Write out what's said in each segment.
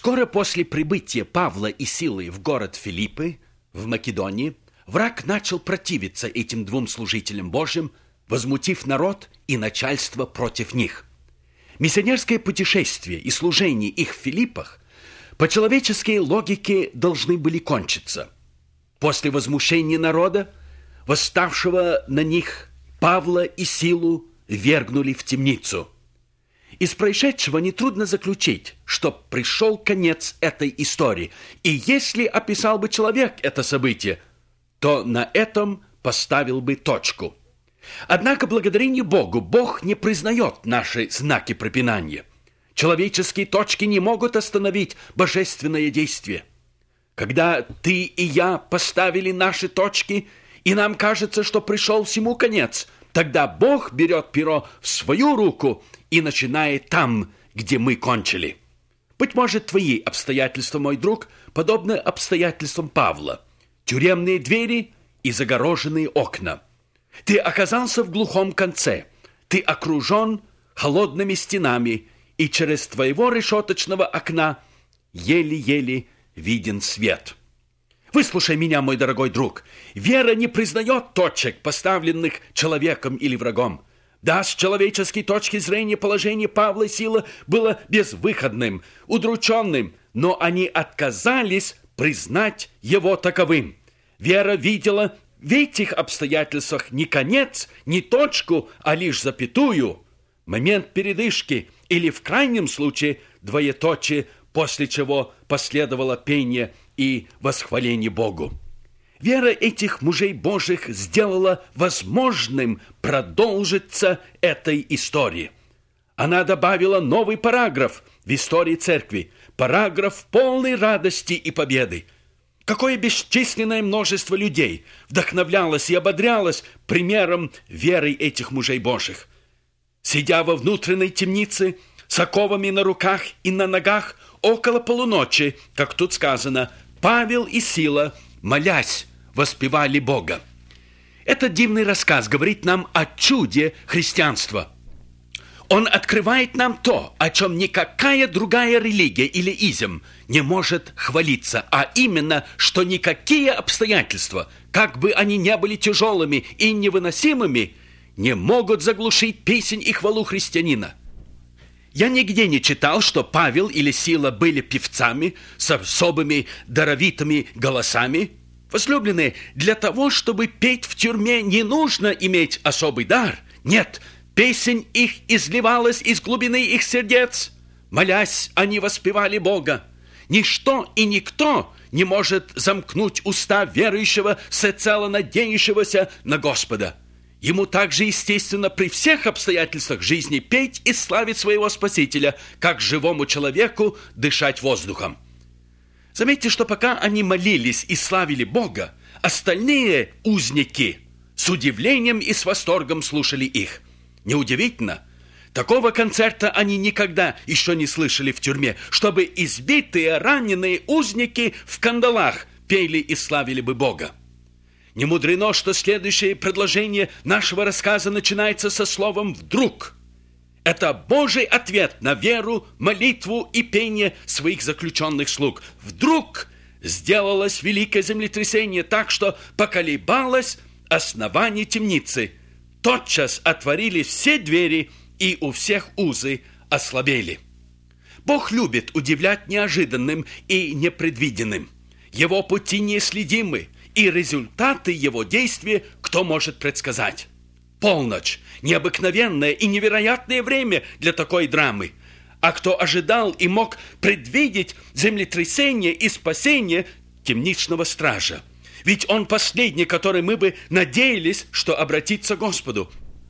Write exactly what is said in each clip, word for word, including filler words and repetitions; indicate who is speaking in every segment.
Speaker 1: Скоро после прибытия Павла и Силы в город Филиппы, в Македонии, враг начал противиться этим двум служителям Божьим, возмутив народ и начальство против них. Миссионерское путешествие и служение их в Филиппах по человеческой логике должны были кончиться. После возмущения народа, восставшего на них, Павла и Силу вергнули в темницу. Из происшедшего нетрудно заключить, что пришел конец этой истории, и если описал бы человек это событие, то на этом поставил бы точку. Однако, благодарение Богу, Бог не признает наши знаки препинания. Человеческие точки не могут остановить божественное действие. Когда ты и я поставили наши точки, и нам кажется, что пришел всему конец, тогда Бог берет перо в свою руку и начинает там, где мы кончили. Быть может, твои обстоятельства, мой друг, подобны обстоятельствам Павла. Тюремные двери и загороженные окна. Ты оказался в глухом конце. Ты окружен холодными стенами, и через твоего решеточного окна еле-еле виден свет. Выслушай меня, мой дорогой друг. Вера не признает точек, поставленных человеком или врагом. Да, с человеческой точки зрения положение Павла и Силы было безвыходным, удрученным, но они отказались признать его таковым. Вера видела в этих обстоятельствах не конец, не точку, а лишь запятую, момент передышки или, в крайнем случае, двоеточие, после чего последовало пение и восхваление Богу. Вера этих мужей Божьих сделала возможным продолжиться этой истории. Она добавила новый параграф в истории церкви, параграф полной радости и победы. Какое бесчисленное множество людей вдохновлялось и ободрялось примером веры этих мужей Божьих. Сидя во внутренней темнице, с оковами на руках и на ногах, около полуночи, как тут сказано, Павел и Сила, молясь, воспевали Бога. Этот дивный рассказ говорит нам о чуде христианства. Он открывает нам то, о чем никакая другая религия или изм не может хвалиться, а именно, что никакие обстоятельства, как бы они ни были тяжелыми и невыносимыми, не могут заглушить песнь и хвалу христианина. Я нигде не читал, что Павел или Сила были певцами с особыми даровитыми голосами. Возлюбленные, для того, чтобы петь в тюрьме, не нужно иметь особый дар. Нет, песнь их изливалась из глубины их сердец. Молясь, они воспевали Бога. Ничто и никто не может замкнуть уста верующего, всецело надеющегося на Господа. Ему также, естественно, при всех обстоятельствах жизни петь и славить своего Спасителя, как живому человеку дышать воздухом. Заметьте, что пока они молились и славили Бога, остальные узники с удивлением и с восторгом слушали их. Неудивительно, такого концерта они никогда еще не слышали в тюрьме, чтобы избитые, раненые узники в кандалах пели и славили бы Бога. Не мудрено, что следующее предложение нашего рассказа начинается со словом «вдруг». Это Божий ответ на веру, молитву и пение своих заключенных слуг. Вдруг сделалось великое землетрясение так, что поколебалось основание темницы. Тотчас отворились все двери, и у всех узы ослабели. Бог любит удивлять неожиданным и непредвиденным. Его пути неследимы, и результаты его действия кто может предсказать? Полночь – необыкновенное и невероятное время для такой драмы. А кто ожидал и мог предвидеть землетрясение и спасение темничного стража? Ведь он последний, который мы бы надеялись, что обратится к Господу.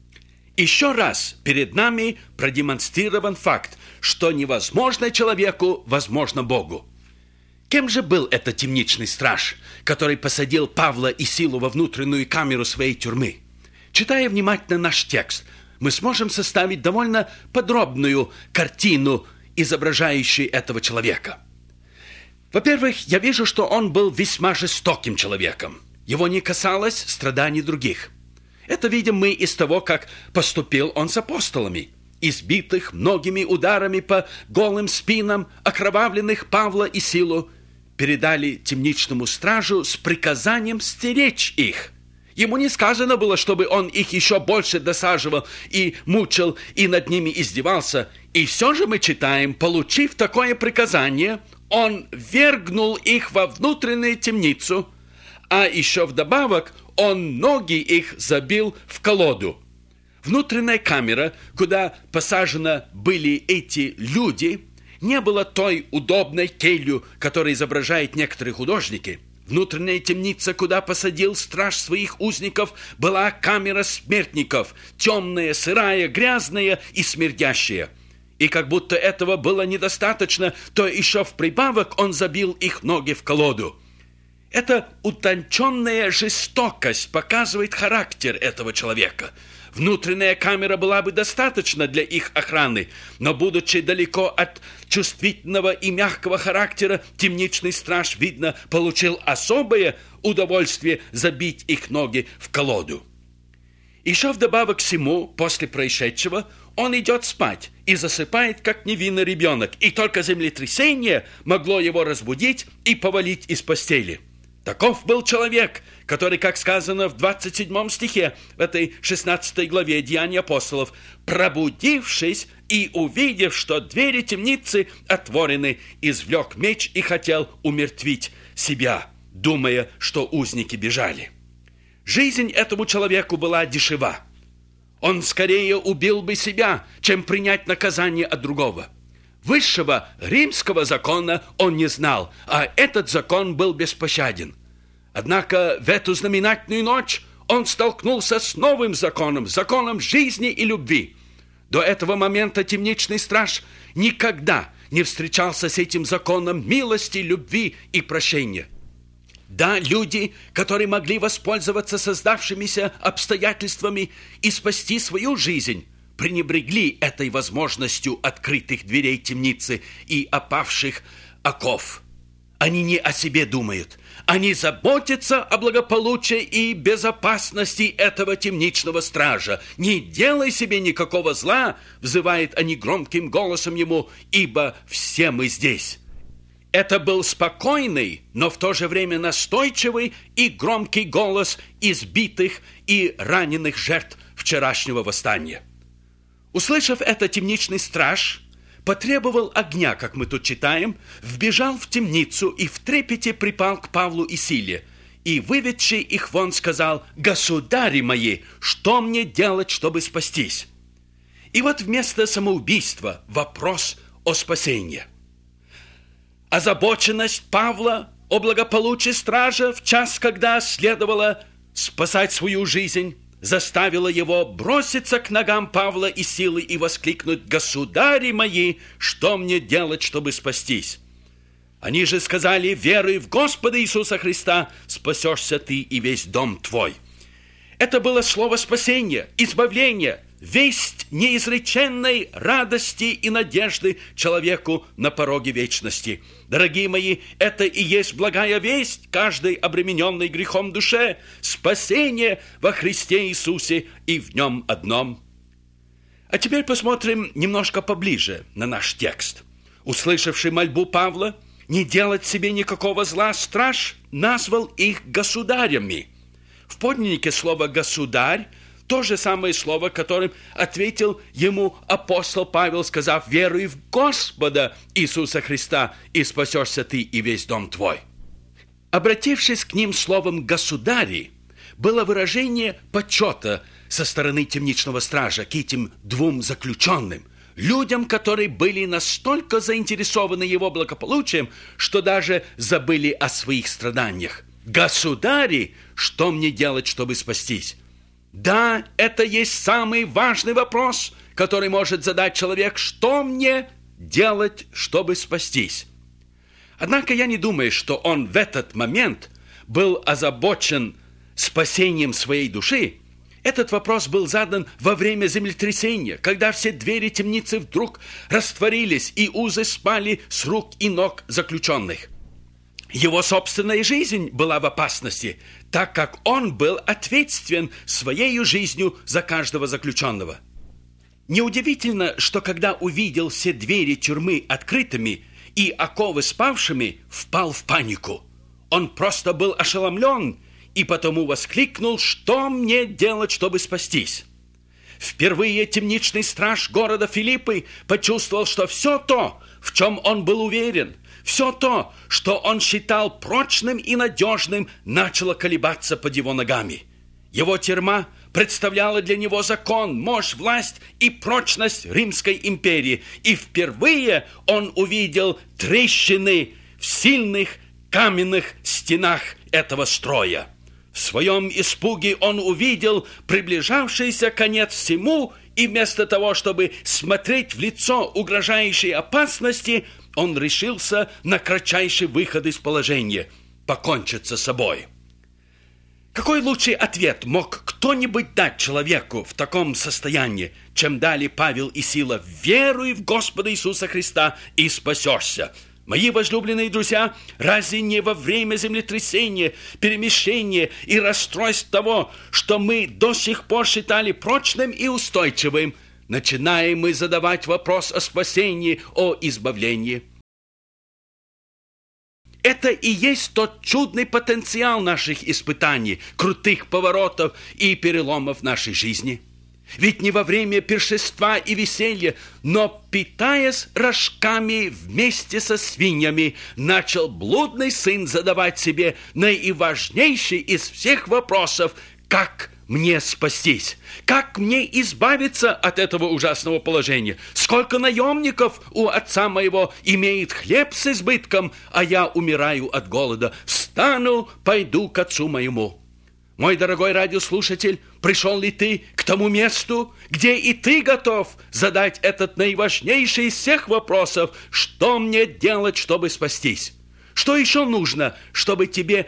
Speaker 1: Еще раз перед нами продемонстрирован факт, что невозможно человеку, возможно Богу. Кем же был этот темничный страж, который посадил Павла и Силу во внутреннюю камеру своей тюрьмы? Читая внимательно наш текст, мы сможем составить довольно подробную картину, изображающую этого человека. Во-первых, я вижу, что он был весьма жестоким человеком. Его не касалось страданий других. Это видим мы из того, как поступил он с апостолами. избитых многими ударами по голым спинам, окровавленных Павла и Силу, передали темничному стражу с приказанием стеречь их. Ему не сказано было, чтобы он их еще больше досаживал и мучил, и над ними издевался. И все же мы читаем, получив такое приказание, он вергнул их во внутреннюю темницу, а еще вдобавок он ноги их забил в колоду. Внутренняя камера, куда посажены были эти люди, не было той удобной келью, которую изображают некоторые художники. Внутренняя темница, куда посадил страж своих узников, была камера смертников, темная, сырая, грязная и смердящая. И как будто этого было недостаточно, то еще в прибавок он забил их ноги в колоду. Эта утонченная жестокость показывает характер этого человека. Внутренняя камера была бы достаточна для их охраны, но, будучи далеко от чувствительного и мягкого характера, темничный страж, видно, получил особое удовольствие забить их ноги в колоду. Еще вдобавок к всему, после происшедшего, он идет спать и засыпает, как невинный ребенок, и только землетрясение могло его разбудить и повалить из постели. Таков был человек, который, как сказано в двадцать седьмом стихе в этой шестнадцатой главе Деяний апостолов, пробудившись и увидев, что двери темницы отворены, извлек меч и хотел умертвить себя, думая, что узники бежали. Жизнь этому человеку была дешева. Он скорее убил бы себя, чем принять наказание от другого. Высшего римского закона он не знал, а этот закон был беспощаден. Однако в эту знаменательную ночь он столкнулся с новым законом, законом жизни и любви. До этого момента темничный страж никогда не встречался с этим законом милости, любви и прощения. Да, люди, которые могли воспользоваться создавшимися обстоятельствами и спасти свою жизнь, пренебрегли этой возможностью открытых дверей темницы и опавших оков. Они не о себе думают. Они заботятся о благополучии и безопасности этого темничного стража. «Не делай себе никакого зла», — взывают они громким голосом ему, «ибо все мы здесь». Это был спокойный, но в то же время настойчивый и громкий голос избитых и раненых жертв вчерашнего восстания. Услышав это, темничный страж потребовал огня, как мы тут читаем, вбежал в темницу и в трепете припал к Павлу и Силе, и, выведший их вон, сказал: «Государи мои, что мне делать, чтобы спастись?» И вот вместо самоубийства вопрос о спасении. Озабоченность Павла о благополучии стража в час, когда следовало спасать свою жизнь, заставила его броситься к ногам Павла и Силы и воскликнуть: «Государи мои, что мне делать, чтобы спастись?» Они же сказали: «Веруй в Господа Иисуса Христа, спасешься ты и весь дом твой». Это было слово спасения, избавления, весть неизреченной радости и надежды человеку на пороге вечности. Дорогие мои, это и есть благая весть каждой обремененной грехом душе, спасение во Христе Иисусе и в Нем одном. А теперь посмотрим немножко поближе на наш текст. Услышавший мольбу Павла не делать себе никакого зла, страж назвал их государями. В подлиннике слово «государь» то же самое слово, которым ответил ему апостол Павел, сказав: «Веруй в Господа Иисуса Христа, и спасешься ты и весь дом твой». Обратившись к ним словом «государи», было выражение почета со стороны темничного стража к этим двум заключенным, людям, которые были настолько заинтересованы его благополучием, что даже забыли о своих страданиях. «Государи, что мне делать, чтобы спастись?» Да, это есть самый важный вопрос, который может задать человек: что мне делать, чтобы спастись? Однако я не думаю, что он в этот момент был озабочен спасением своей души. Этот вопрос был задан во время землетрясения, когда все двери темницы вдруг растворились и узы спали с рук и ног заключенных. Его собственная жизнь была в опасности, так как он был ответственен своей жизнью за каждого заключенного. Неудивительно, что когда увидел все двери тюрьмы открытыми и оковы спавшими, впал в панику. Он просто был ошеломлен и потому воскликнул: «Что мне делать, чтобы спастись?» Впервые темничный страж города Филиппы почувствовал, что все то, в чем он был уверен, все то, что он считал прочным и надежным, начало колебаться под его ногами. Его тюрьма представляла для него закон, мощь, власть и прочность Римской империи. И впервые он увидел трещины в сильных каменных стенах этого строя. В своем испуге он увидел приближавшийся конец всему, и вместо того, чтобы смотреть в лицо угрожающей опасности, он решился на кратчайший выход из положения – покончить с собой. Какой лучший ответ мог кто-нибудь дать человеку в таком состоянии, чем дали Павел и Сила: «Веруй в Господа Иисуса Христа и спасешься». Мои возлюбленные друзья, разве не во время землетрясения, перемещения и расстройств того, что мы до сих пор считали прочным и устойчивым, начинаем мы задавать вопрос о спасении, о избавлении? Это и есть тот чудный потенциал наших испытаний, крутых поворотов и переломов нашей жизни. Ведь не во время пиршества и веселья, но, питаясь рожками вместе со свиньями, начал блудный сын задавать себе наиважнейший из всех вопросов: как мне спастись? Как мне избавиться от этого ужасного положения? Сколько наемников у отца моего имеет хлеб с избытком, а я умираю от голода? Встану, пойду к отцу моему. Мой дорогой радиослушатель, пришел ли ты к тому месту, где и ты готов задать этот наиважнейший из всех вопросов: что мне делать, чтобы спастись? Что еще нужно, чтобы тебе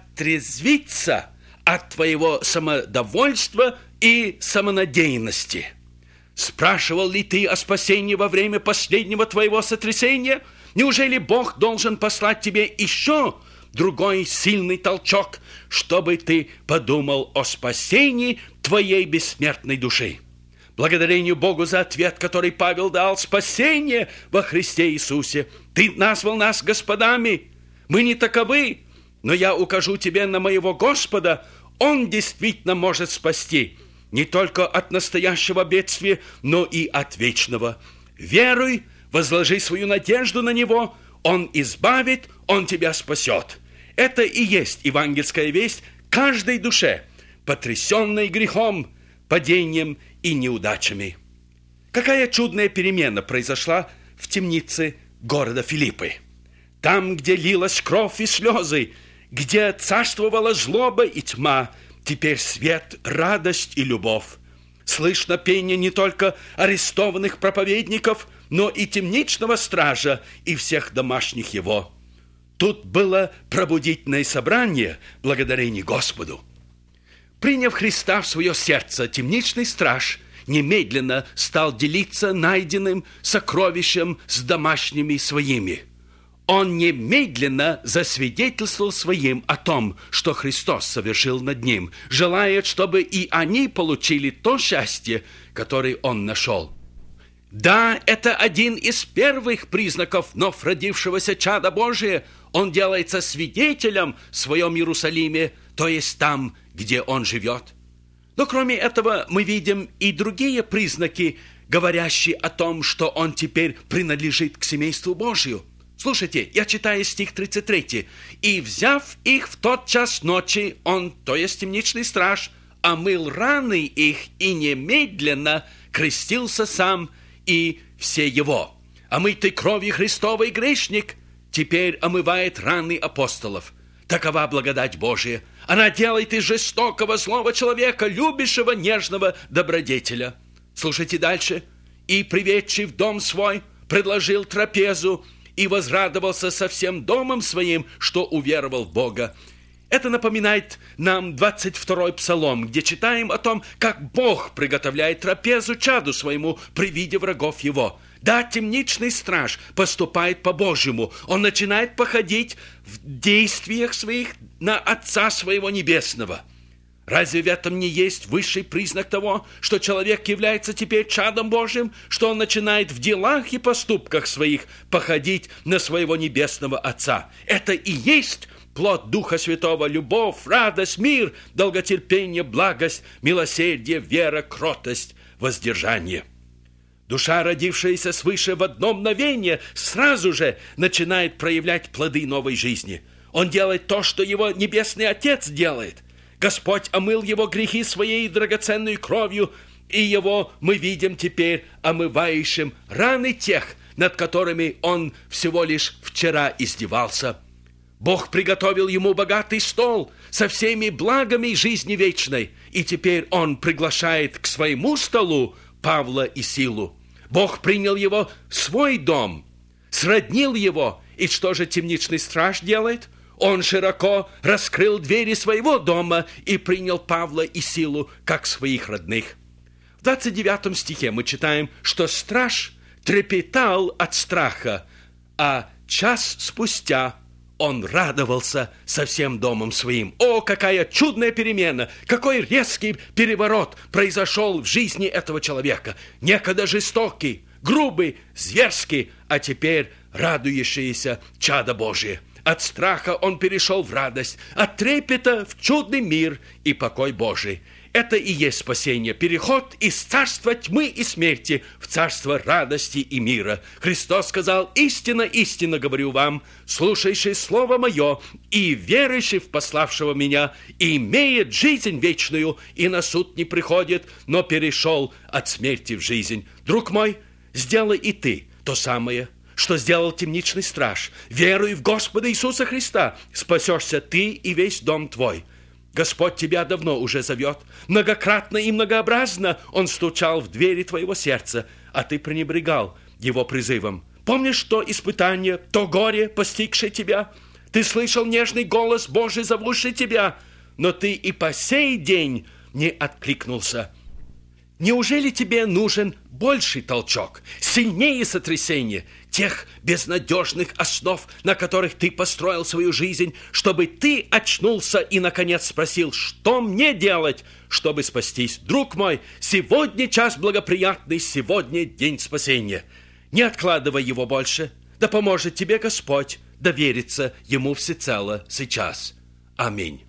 Speaker 1: отрезвиться от твоего самодовольства и самонадеянности? Спрашивал ли ты о спасении во время последнего твоего сотрясения? Неужели Бог должен послать тебе еще другой сильный толчок, чтобы ты подумал о спасении твоей бессмертной души? Благодарению Богу за ответ, который Павел дал: спасение во Христе Иисусе. Ты назвал нас господами. Мы не таковы, но я укажу тебе на моего Господа. Он действительно может спасти не только от настоящего бедствия, но и от вечного. Веруй, возложи свою надежду на Него. Он избавит, Он тебя спасет. Это и есть евангельская весть каждой душе, потрясенной грехом, падением и неудачами. Какая чудная перемена произошла в темнице города Филиппы. Там, где лилась кровь и слезы, где царствовала злоба и тьма, теперь свет, радость и любовь. Слышно пение не только арестованных проповедников, но и темничного стража и всех домашних его. Тут было пробудительное собрание, благодарение Господу. Приняв Христа в свое сердце, темничный страж немедленно стал делиться найденным сокровищем с домашними своими. Он немедленно засвидетельствовал своим о том, что Христос совершил над ним, желая, чтобы и они получили то счастье, которое он нашел. Да, это один из первых признаков вновь родившегося чада Божия. Он делается свидетелем в своем Иерусалиме, то есть там, где он живет. Но кроме этого мы видим и другие признаки, говорящие о том, что он теперь принадлежит к семейству Божию. Слушайте, я читаю стих тридцать три. «И, взяв их в тот час ночи, он, то есть темничный страж, омыл раны их и немедленно крестился сам и все его. Омытый кровью Христовой грешник теперь омывает раны апостолов. Такова благодать Божия. Она делает из жестокого злого человека любящего нежного добродетеля». Слушайте дальше. «И, приведший в дом свой, предложил трапезу и возрадовался со всем домом своим, что уверовал в Бога». Это напоминает нам двадцать второй псалом, где читаем о том, как Бог приготовляет трапезу чаду своему при виде врагов его. Да, темничный страж поступает по-божьему. Он начинает походить в действиях своих на Отца своего Небесного. Разве в этом не есть высший признак того, что человек является теперь чадом Божьим, что он начинает в делах и поступках своих походить на своего небесного Отца? Это и есть плод Духа Святого: любовь, радость, мир, долготерпение, благость, милосердие, вера, кротость, воздержание. Душа, родившаяся свыше, в одно мгновение сразу же начинает проявлять плоды новой жизни. Он делает то, что его Небесный Отец делает. Господь омыл его грехи своей драгоценной кровью, и его мы видим теперь омывающим раны тех, над которыми он всего лишь вчера издевался. Бог приготовил ему богатый стол со всеми благами жизни вечной, и теперь он приглашает к своему столу Павла и Силу. Бог принял его в свой дом, сроднил его, и что же темничный страж делает? Он широко раскрыл двери своего дома и принял Павла и Силу как своих родных. В двадцать девятом стихе мы читаем, что страж трепетал от страха, а час спустя он радовался со всем домом своим. О, какая чудная перемена! Какой резкий переворот произошел в жизни этого человека! Некогда жестокий, грубый, зверский, а теперь радующийся чадо Божие. От страха он перешел в радость, от трепета в чудный мир и покой Божий. Это и есть спасение, переход из царства тьмы и смерти в царство радости и мира. Христос сказал: «Истинно, истинно говорю вам, слушающий слово мое и верующий в пославшего меня, имеет жизнь вечную, и на суд не приходит, но перешел от смерти в жизнь». Друг мой, сделай и ты то самое, что сделал темничный страж. Веруй в Господа Иисуса Христа, спасешься ты и весь дом твой. Господь тебя давно уже зовет. Многократно и многообразно Он стучал в двери твоего сердца, а ты пренебрегал Его призывом. Помнишь то испытание, то горе, постигшее тебя? Ты слышал нежный голос Божий, зовущий тебя, но ты и по сей день не откликнулся. Неужели тебе нужен больший толчок, сильнее сотрясение тех безнадежных основ, на которых ты построил свою жизнь, чтобы ты очнулся и, наконец, спросил: что мне делать, чтобы спастись? Друг мой, сегодня час благоприятный, сегодня день спасения. Не откладывай его больше, да поможет тебе Господь довериться Ему всецело сейчас. Аминь.